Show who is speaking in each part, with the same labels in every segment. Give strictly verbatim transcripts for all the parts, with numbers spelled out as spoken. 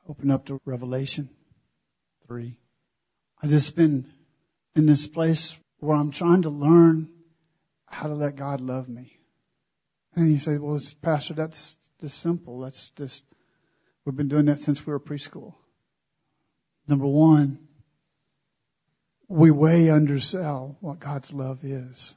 Speaker 1: Open up to Revelation three. I've just been in this place where I'm trying to learn how to let God love me. And you say, well, Pastor, that's just simple. That's just, we've been doing that since we were preschool. Number one, we way undersell what God's love is.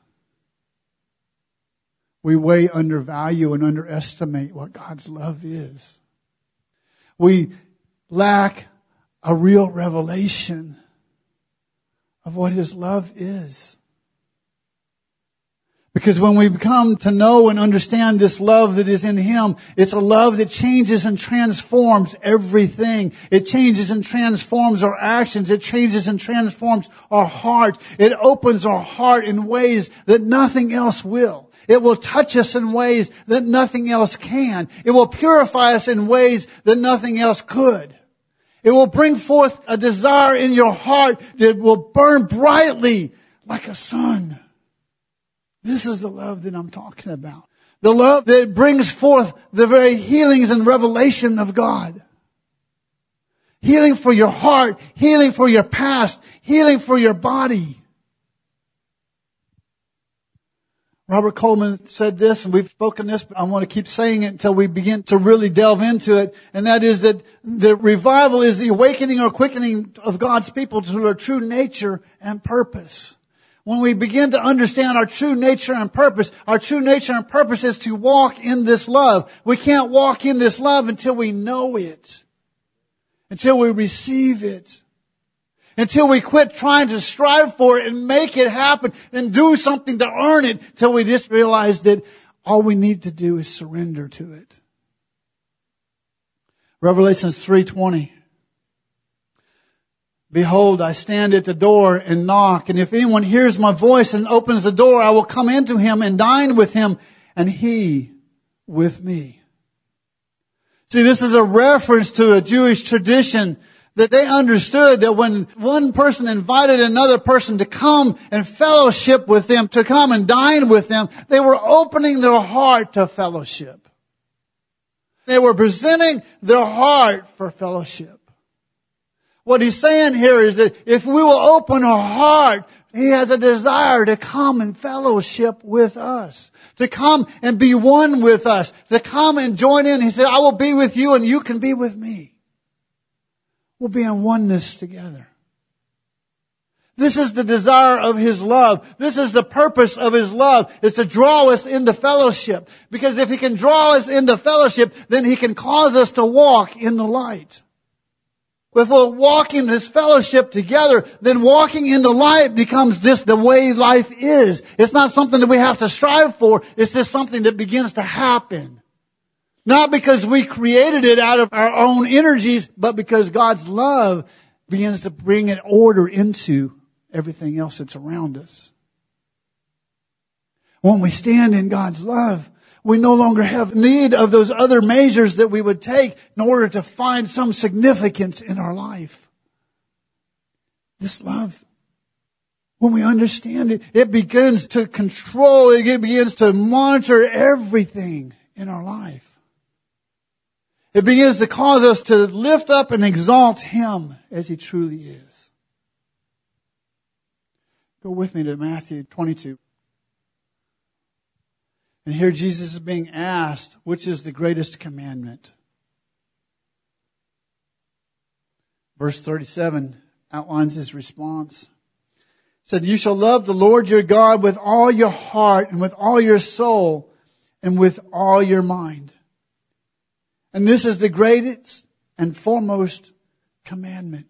Speaker 1: We way undervalue and underestimate what God's love is. We lack a real revelation of what His love is. Because when we come to know and understand this love that is in Him, it's a love that changes and transforms everything. It changes and transforms our actions. It changes and transforms our heart. It opens our heart in ways that nothing else will. It will touch us in ways that nothing else can. It will purify us in ways that nothing else could. It will bring forth a desire in your heart that will burn brightly like a sun. This is the love that I'm talking about. The love that brings forth the very healings and revelation of God. Healing for your heart, healing for your past, healing for your body. Robert Coleman said this, and we've spoken this, but I want to keep saying it until we begin to really delve into it. And that is that the revival is the awakening or quickening of God's people to their true nature and purpose. When we begin to understand our true nature and purpose, our true nature and purpose is to walk in this love. We can't walk in this love until we know it, until we receive it. Until we quit trying to strive for it and make it happen and do something to earn it, till we just realize that all we need to do is surrender to it. Revelation three twenty. Behold, I stand at the door and knock, and if anyone hears my voice and opens the door, I will come into him and dine with him, and he with me. See, this is a reference to a Jewish tradition that they understood that when one person invited another person to come and fellowship with them, to come and dine with them, they were opening their heart to fellowship. They were presenting their heart for fellowship. What he's saying here is that if we will open our heart, He has a desire to come and fellowship with us, to come and be one with us, to come and join in. He said, I will be with you and you can be with me. We'll be in oneness together. This is the desire of His love. This is the purpose of His love. It's to draw us into fellowship. Because if He can draw us into fellowship, then He can cause us to walk in the light. If we're walking this fellowship together, then walking in the light becomes just the way life is. It's not something that we have to strive for. It's just something that begins to happen. Not because we created it out of our own energies, but because God's love begins to bring an order into everything else that's around us. When we stand in God's love, we no longer have need of those other measures that we would take in order to find some significance in our life. This love, when we understand it, it begins to control, it begins to monitor everything in our life. It begins to cause us to lift up and exalt Him as He truly is. Go with me to Matthew twenty-two. And here Jesus is being asked, which is the greatest commandment? Verse thirty-seven outlines His response. It said, you shall love the Lord your God with all your heart and with all your soul and with all your mind. And this is the greatest and foremost commandment.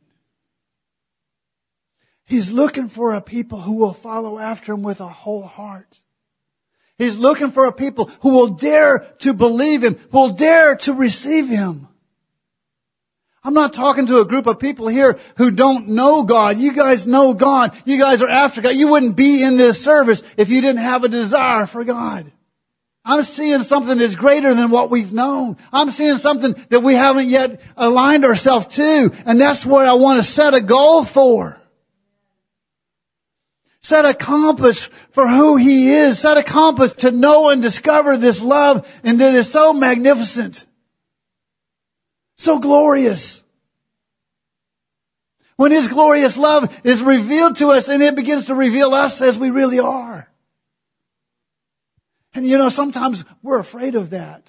Speaker 1: He's looking for a people who will follow after Him with a whole heart. He's looking for a people who will dare to believe Him, who will dare to receive Him. I'm not talking to a group of people here who don't know God. You guys know God. You guys are after God. You wouldn't be in this service if you didn't have a desire for God. I'm seeing something that's greater than what we've known. I'm seeing something that we haven't yet aligned ourselves to. And that's what I want to set a goal for. Set a compass for who He is. Set a compass to know and discover this love, and that is so magnificent. So glorious. When His glorious love is revealed to us, and it begins to reveal us as we really are. And you know, sometimes we're afraid of that.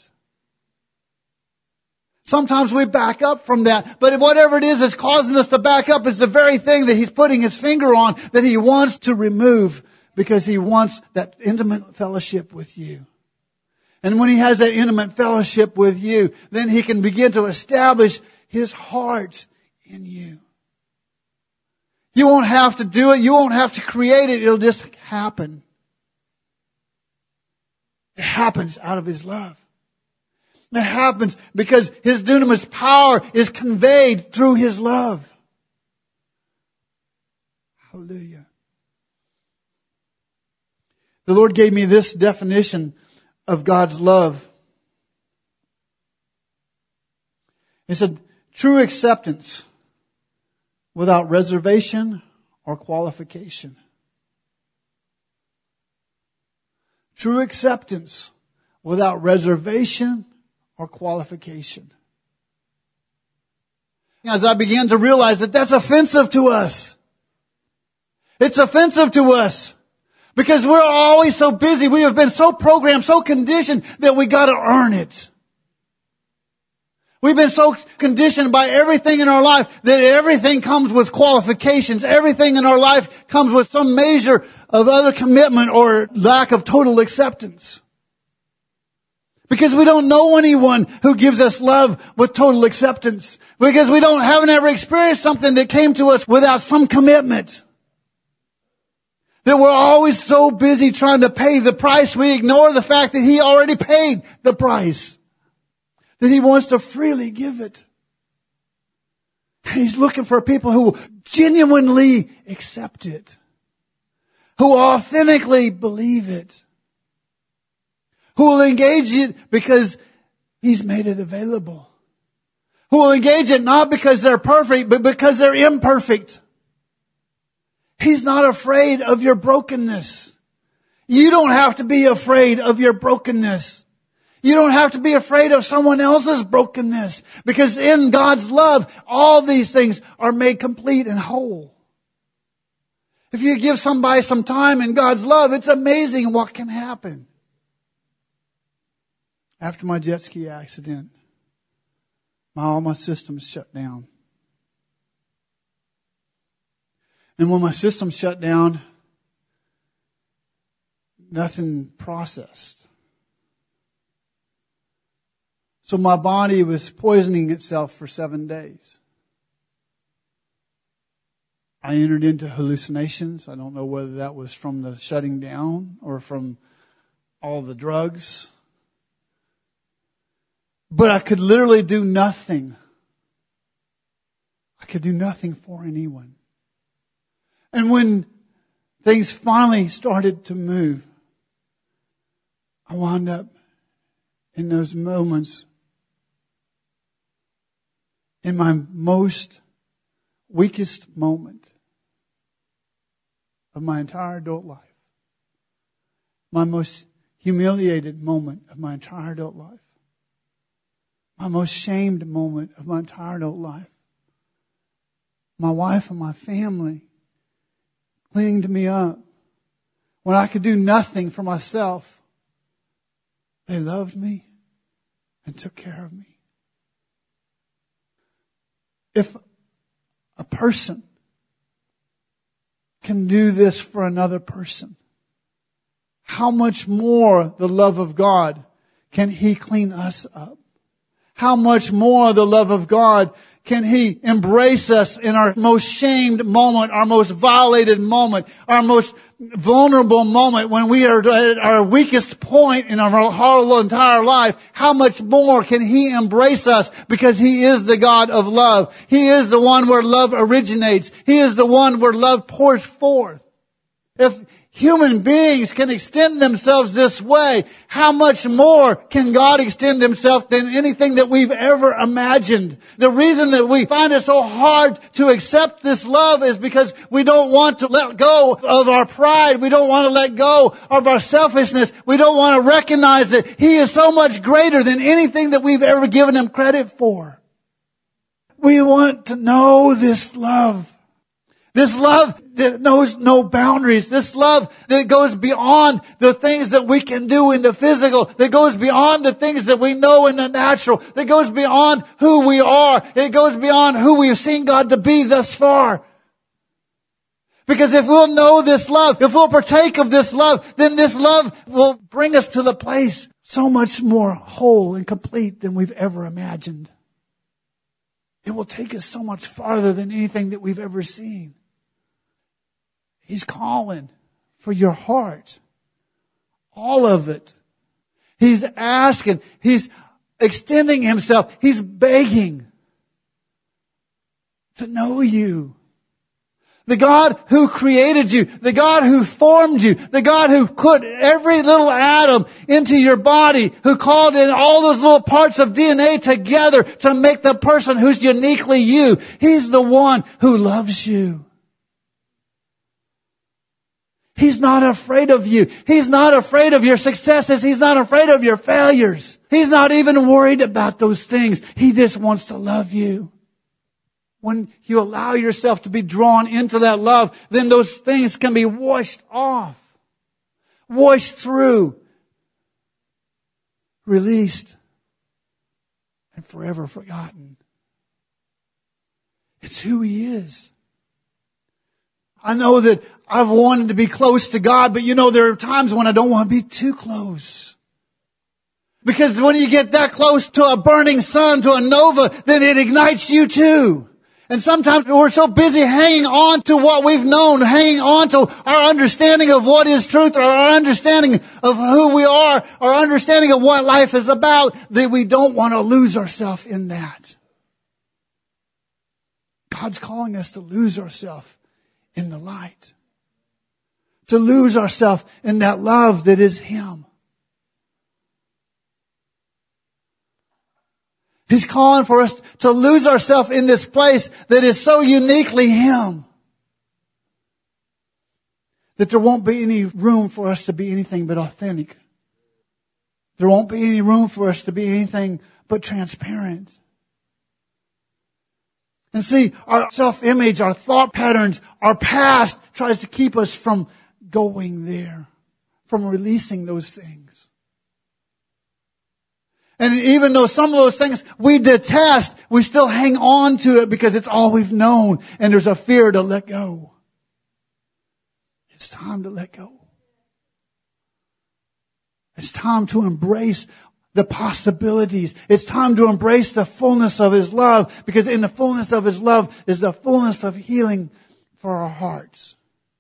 Speaker 1: Sometimes we back up from that. But whatever it is that's causing us to back up is the very thing that He's putting His finger on that He wants to remove, because He wants that intimate fellowship with you. And when He has that intimate fellowship with you, then He can begin to establish His heart in you. You won't have to do it. You won't have to create it. It'll just happen. It happens out of His love. It happens because His dunamis power is conveyed through His love. Hallelujah. The Lord gave me this definition of God's love. He said, true acceptance without reservation or qualification. True acceptance without reservation or qualification. As I began to realize that that's offensive to us. It's offensive to us because we're always so busy. We have been so programmed, so conditioned that we got to earn it. We've been so conditioned by everything in our life that everything comes with qualifications. Everything in our life comes with some measure of other commitment or lack of total acceptance. Because we don't know anyone who gives us love with total acceptance. Because we don't haven't ever experienced something that came to us without some commitment. That we're always so busy trying to pay the price, we ignore the fact that He already paid the price. That He wants to freely give it. And He's looking for people who genuinely accept it. Who authentically believe it. Who will engage it because He's made it available. Who will engage it not because they're perfect, but because they're imperfect. He's not afraid of your brokenness. You don't have to be afraid of your brokenness. You don't have to be afraid of someone else's brokenness, because in God's love, all these things are made complete and whole. If you give somebody some time in God's love, it's amazing what can happen. After my jet ski accident, my, all my systems shut down. And when my systems shut down, nothing processed. So my body was poisoning itself for seven days. I entered into hallucinations. I don't know whether that was from the shutting down or from all the drugs. But I could literally do nothing. I could do nothing for anyone. And when things finally started to move, I wound up in those moments in my most weakest moment of my entire adult life. My most humiliated moment of my entire adult life. My most shamed moment of my entire adult life. My wife and my family clinging to me up. When I could do nothing for myself, they loved me and took care of me. If a person can do this for another person, how much more the love of God can He clean us up? How much more the love of God can He embrace us in our most shamed moment, our most violated moment, our most vulnerable moment, when we are at our weakest point in our whole entire life? How much more can He embrace us, because He is the God of love. He is the one where love originates. He is the one where love pours forth. If human beings can extend themselves this way, how much more can God extend Himself than anything that we've ever imagined? The reason that we find it so hard to accept this love is because we don't want to let go of our pride. We don't want to let go of our selfishness. We don't want to recognize that He is so much greater than anything that we've ever given Him credit for. We want to know this love. This love that knows no boundaries. This love that goes beyond the things that we can do in the physical. That goes beyond the things that we know in the natural. That goes beyond who we are. It goes beyond who we've seen God to be thus far. Because if we'll know this love, if we'll partake of this love, then this love will bring us to the place so much more whole and complete than we've ever imagined. It will take us so much farther than anything that we've ever seen. He's calling for your heart. All of it. He's asking. He's extending Himself. He's begging to know you. The God who created you, the God who formed you, the God who put every little atom into your body, who called in all those little parts of D N A together to make the person who's uniquely you. He's the one who loves you. He's not afraid of you. He's not afraid of your successes. He's not afraid of your failures. He's not even worried about those things. He just wants to love you. When you allow yourself to be drawn into that love, then those things can be washed off, washed through, released, and forever forgotten. It's who He is. I know that I've wanted to be close to God, but you know, there are times when I don't want to be too close. Because when you get that close to a burning sun, to a nova, then it ignites you too. And sometimes we're so busy hanging on to what we've known, hanging on to our understanding of what is truth, or our understanding of who we are, our understanding of what life is about, that we don't want to lose ourselves in that. God's calling us to lose ourselves in the light. To lose ourselves in that love that is Him. He's calling for us to lose ourselves in this place that is so uniquely Him. That there won't be any room for us to be anything but authentic. There won't be any room for us to be anything but transparent. And see, our self-image, our thought patterns, our past tries to keep us from going there, from releasing those things. And even though some of those things we detest, we still hang on to it because it's all we've known. And there's a fear to let go. It's time to let go. It's time to embrace the possibilities. It's time to embrace the fullness of His love. Because in the fullness of His love is the fullness of healing for our hearts.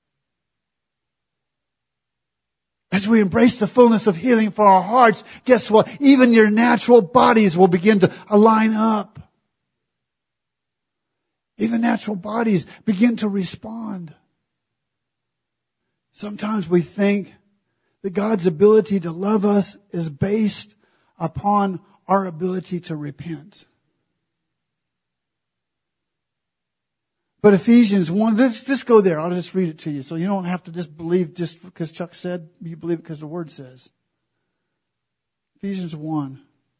Speaker 1: As we embrace the fullness of healing for our hearts, guess what? Even your natural bodies will begin to align up. Even natural bodies begin to respond. Sometimes we think that God's ability to love us is based upon our ability to repent. But Ephesians one, let's just go there. I'll just read it to you. So you don't have to just believe just because Chuck said, you believe it because the Word says. Ephesians one.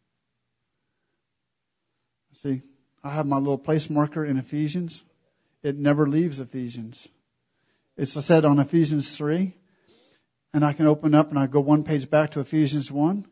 Speaker 1: See, I have my little place marker in Ephesians. It never leaves Ephesians. It's said on Ephesians three. And I can open up and I go one page back to Ephesians one.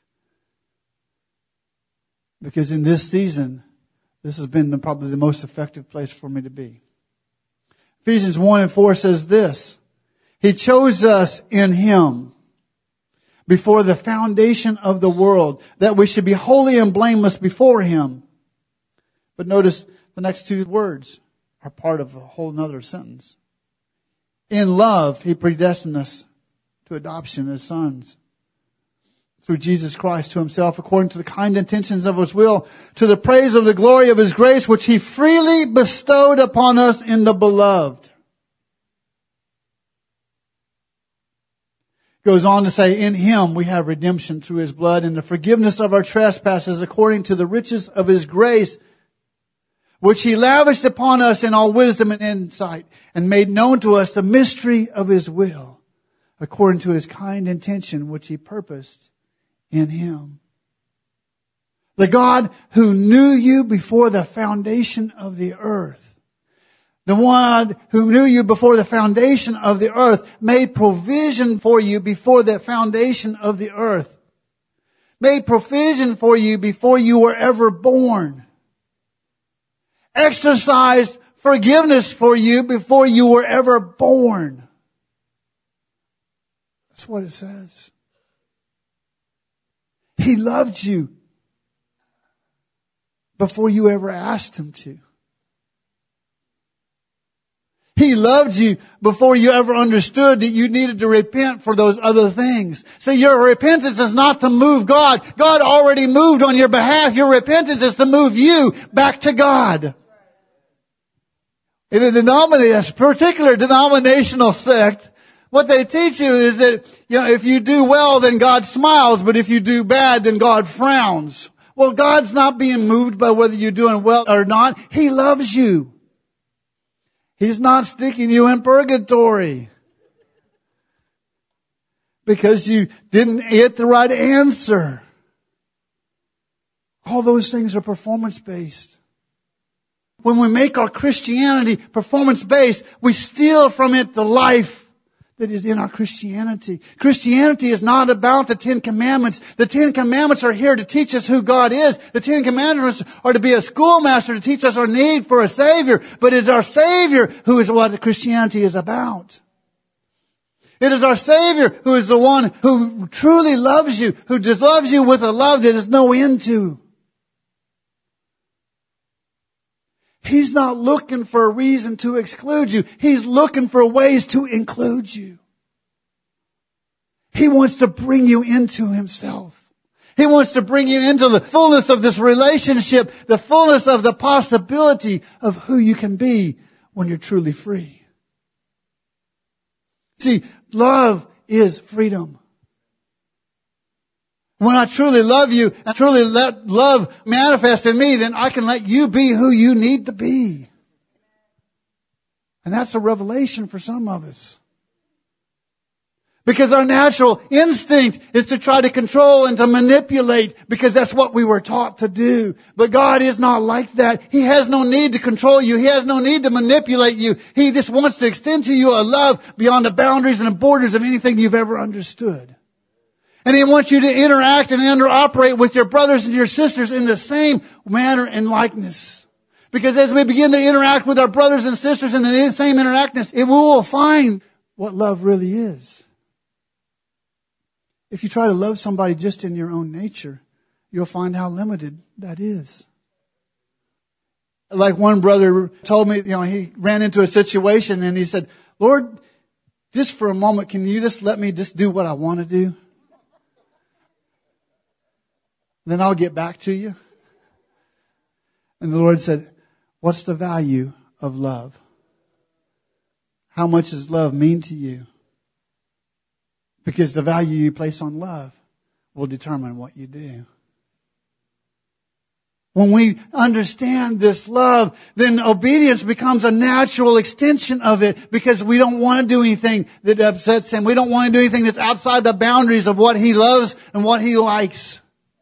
Speaker 1: Because in this season, this has been the, probably the most effective place for me to be. Ephesians one and four says this. He chose us in Him before the foundation of the world, that we should be holy and blameless before Him. But notice the next two words are part of a whole nother sentence. In love, He predestined us to adoption as sons through Jesus Christ to Himself, according to the kind intentions of His will, to the praise of the glory of His grace, which He freely bestowed upon us in the Beloved. Goes on to say, in Him we have redemption through His blood and the forgiveness of our trespasses, according to the riches of His grace, which He lavished upon us in all wisdom and insight, and made known to us the mystery of His will, according to His kind intention, which He purposed in Him. The God who knew you before the foundation of the earth. The one who knew you before the foundation of the earth, made provision for you before the foundation of the earth. Made provision for you before you were ever born. Exercised forgiveness for you before you were ever born. That's what it says. He loved you before you ever asked Him to. He loved you before you ever understood that you needed to repent for those other things. So your repentance is not to move God. God already moved on your behalf. Your repentance is to move you back to God. In a denominational, particular denominational sect, what they teach you is that, you know, if you do well, then God smiles, but if you do bad, then God frowns. Well, God's not being moved by whether you're doing well or not. He loves you. He's not sticking you in purgatory because you didn't get the right answer. All those things are performance-based. When we make our Christianity performance-based, we steal from it the life that is in our Christianity. Christianity is not about the Ten Commandments. The Ten Commandments are here to teach us who God is. The Ten Commandments are to be a schoolmaster to teach us our need for a Savior. But it's our Savior who is what Christianity is about. It is our Savior who is the one who truly loves you, who just loves you with a love that is no end to. He's not looking for a reason to exclude you. He's looking for ways to include you. He wants to bring you into Himself. He wants to bring you into the fullness of this relationship, the fullness of the possibility of who you can be when you're truly free. See, love is freedom. When I truly love you and truly let love manifest in me, then I can let you be who you need to be. And that's a revelation for some of us. Because our natural instinct is to try to control and to manipulate because that's what we were taught to do. But God is not like that. He has no need to control you. He has no need to manipulate you. He just wants to extend to you a love beyond the boundaries and the borders of anything you've ever understood. And He wants you to interact and interoperate with your brothers and your sisters in the same manner and likeness. Because as we begin to interact with our brothers and sisters in the same interactness, it will find what love really is. If you try to love somebody just in your own nature, you'll find how limited that is. Like one brother told me, you know, he ran into a situation and he said, Lord, just for a moment, can you just let me just do what I want to do? Then I'll get back to you. And the Lord said, what's the value of love? How much does love mean to you? Because the value you place on love will determine what you do. When we understand this love, then obedience becomes a natural extension of it because we don't want to do anything that upsets Him. We don't want to do anything that's outside the boundaries of what He loves and what He likes.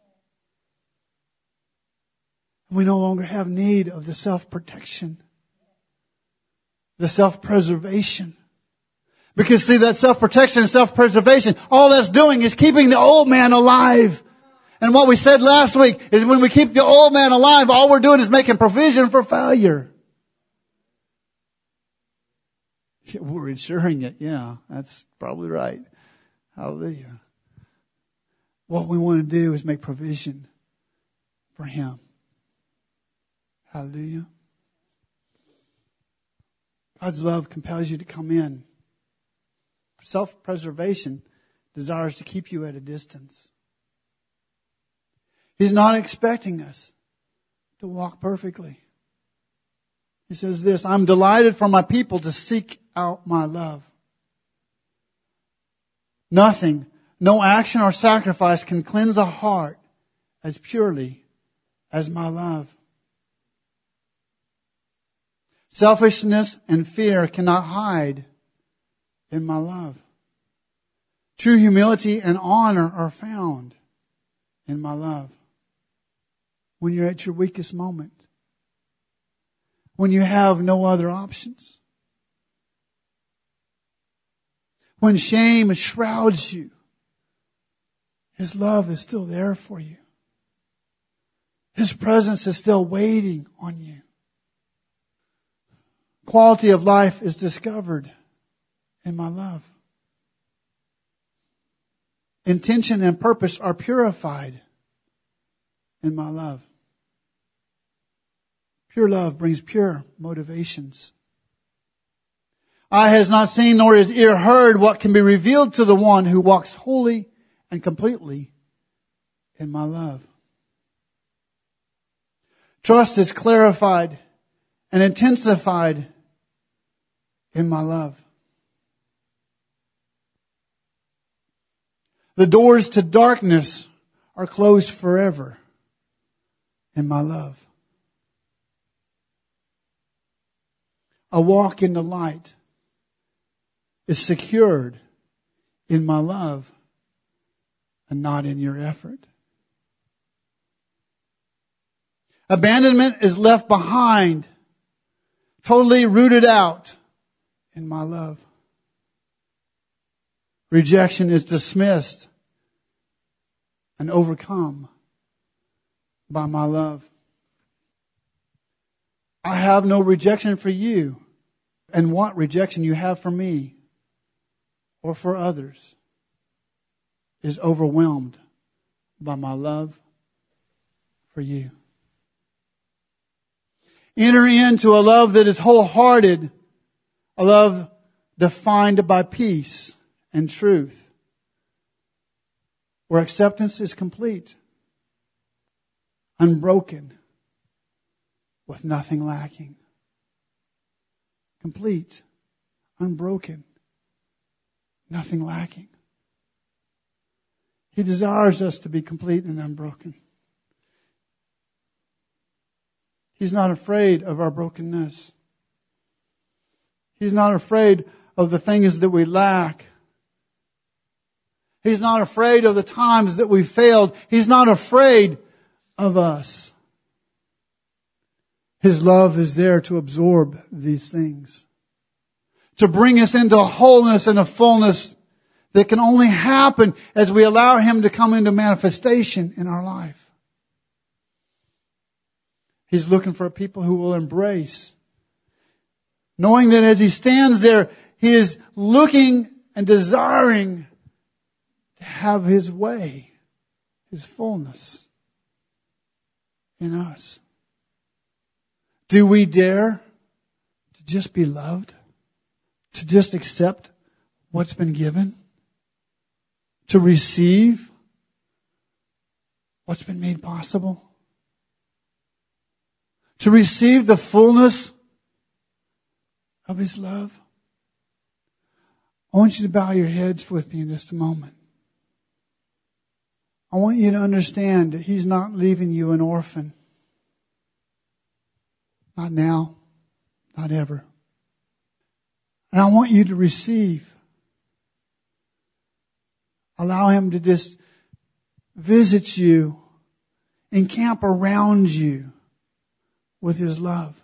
Speaker 1: We no longer have need of the self-protection, the self-preservation. Because see, that self-protection and self-preservation, all that's doing is keeping the old man alive. And what we said last week is when we keep the old man alive, all we're doing is making provision for failure. We're ensuring it. Yeah, that's probably right. Hallelujah. What we want to do is make provision for Him. Hallelujah. God's love compels you to come in. Self-preservation desires to keep you at a distance. He's not expecting us to walk perfectly. He says this, I'm delighted for my people to seek out my love. Nothing, no action or sacrifice can cleanse a heart as purely as my love. Selfishness and fear cannot hide in my love. True humility and honor are found in my love. When you're at your weakest moment, when you have no other options. When shame shrouds you, His love is still there for you. His presence is still waiting on you. Quality of life is discovered in my love. Intention and purpose are purified in my love. Pure love brings pure motivations. Eye has not seen nor has ear heard what can be revealed to the one who walks wholly and completely in my love. Trust is clarified and intensified in my love. The doors to darkness are closed forever in my love. A walk in the light is secured in my love and not in your effort. Abandonment is left behind, totally rooted out in my love. Rejection is dismissed and overcome by my love. I have no rejection for you, and what rejection you have for me or for others is overwhelmed by my love for you. Enter into a love that is wholehearted, a love defined by peace and truth, where acceptance is complete, unbroken, with nothing lacking. Complete, unbroken, nothing lacking. He desires us to be complete and unbroken. He's not afraid of our brokenness. He's not afraid of the things that we lack. He's not afraid of the times that we failed. He's not afraid of us. His love is there to absorb these things, to bring us into a wholeness and a fullness that can only happen as we allow Him to come into manifestation in our life. He's looking for people who will embrace, knowing that as He stands there, He is looking and desiring to have His way, His fullness in us. Do we dare to just be loved? To just accept what's been given? To receive what's been made possible? To receive the fullness of His love? I want you to bow your heads with me in just a moment. I want you to understand that He's not leaving you an orphan. Not now, not ever. And I want you to receive. Allow Him to just visit you, encamp around you with His love.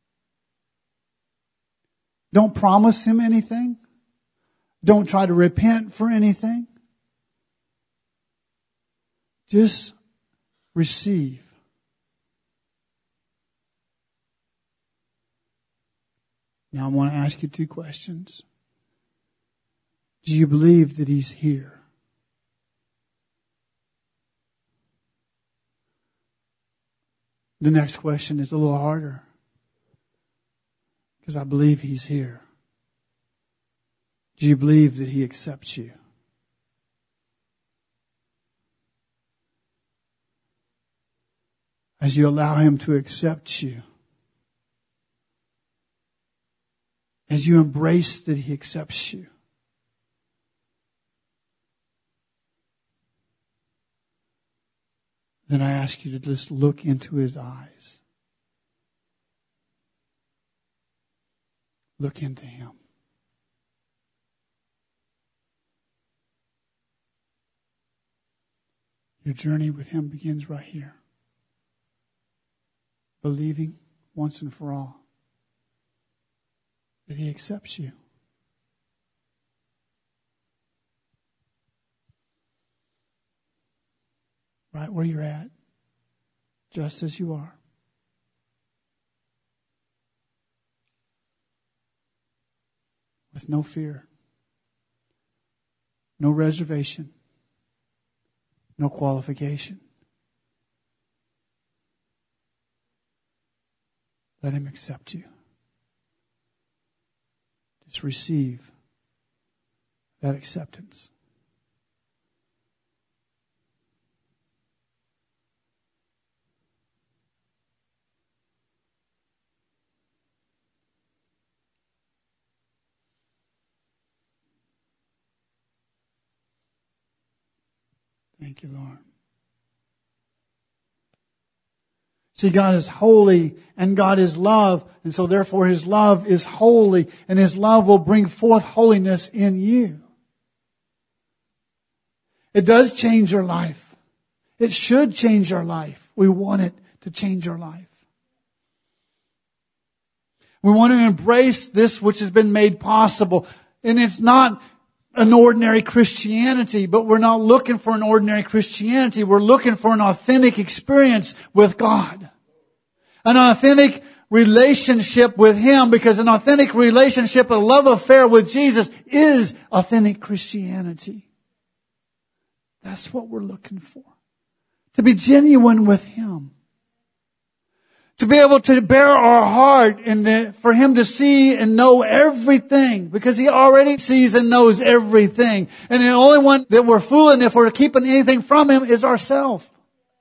Speaker 1: Don't promise Him anything. Don't try to repent for anything. Just receive. Now I want to ask you two questions. Do you believe that He's here? The next question is a little harder, because I believe He's here. Do you believe that He accepts you? As you allow Him to accept you, as you embrace that He accepts you, then I ask you to just look into His eyes. Look into Him. Your journey with Him begins right here. Believing once and for all that He accepts you. Right where you're at, just as you are. With no fear, no reservation, no qualification. Let Him accept you. Just receive that acceptance. Thank you, Lord. See, God is holy and God is love. And so therefore His love is holy and His love will bring forth holiness in you. It does change your life. It should change our life. We want it to change our life. We want to embrace this which has been made possible. And it's not an ordinary Christianity, but we're not looking for an ordinary Christianity. We're looking for an authentic experience with God. An authentic relationship with Him, because an authentic relationship, a love affair with Jesus is authentic Christianity. That's what we're looking for. To be genuine with Him. To be able to bear our heart and for Him to see and know everything, because He already sees and knows everything. And the only one that we're fooling if we're keeping anything from Him is ourselves.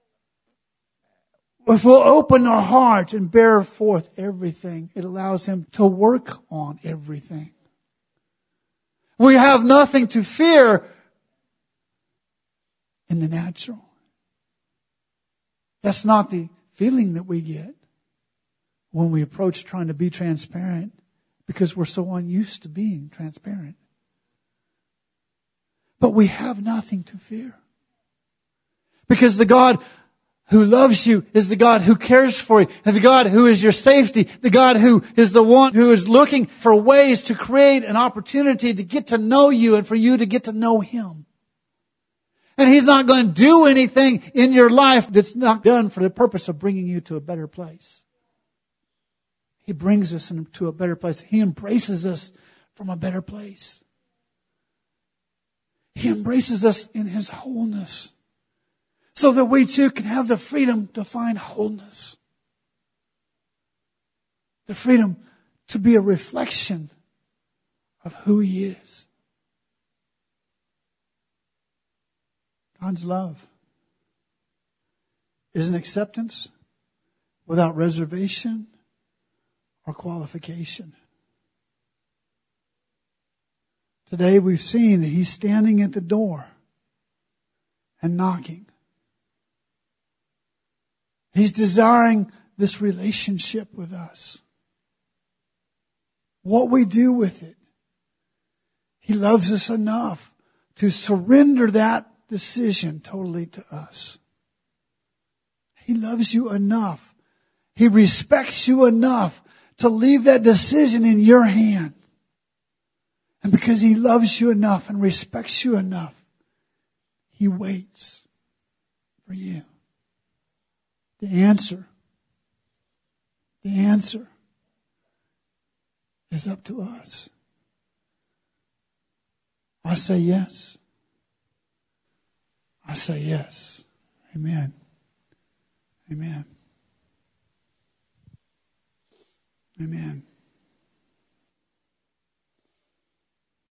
Speaker 1: If we'll open our heart and bear forth everything, it allows Him to work on everything. We have nothing to fear in the natural. That's not the feeling that we get when we approach trying to be transparent, because we're so unused to being transparent. But we have nothing to fear. Because the God who loves you is the God who cares for you, and the God who is your safety, the God who is the one who is looking for ways to create an opportunity to get to know you and for you to get to know Him. And He's not going to do anything in your life that's not done for the purpose of bringing you to a better place. He brings us into a better place. He embraces us from a better place. He embraces us in His wholeness, so that we too can have the freedom to find wholeness. The freedom to be a reflection of who He is. God's love is an acceptance without reservation or qualification. Today we've seen that He's standing at the door and knocking. He's desiring this relationship with us. What we do with it. He loves us enough to surrender that decision totally to us. He loves you enough. He respects you enough to leave that decision in your hand. And because He loves you enough and respects you enough, He waits for you. The answer, the answer is up to us. I say yes. I say yes. Amen. Amen. Amen.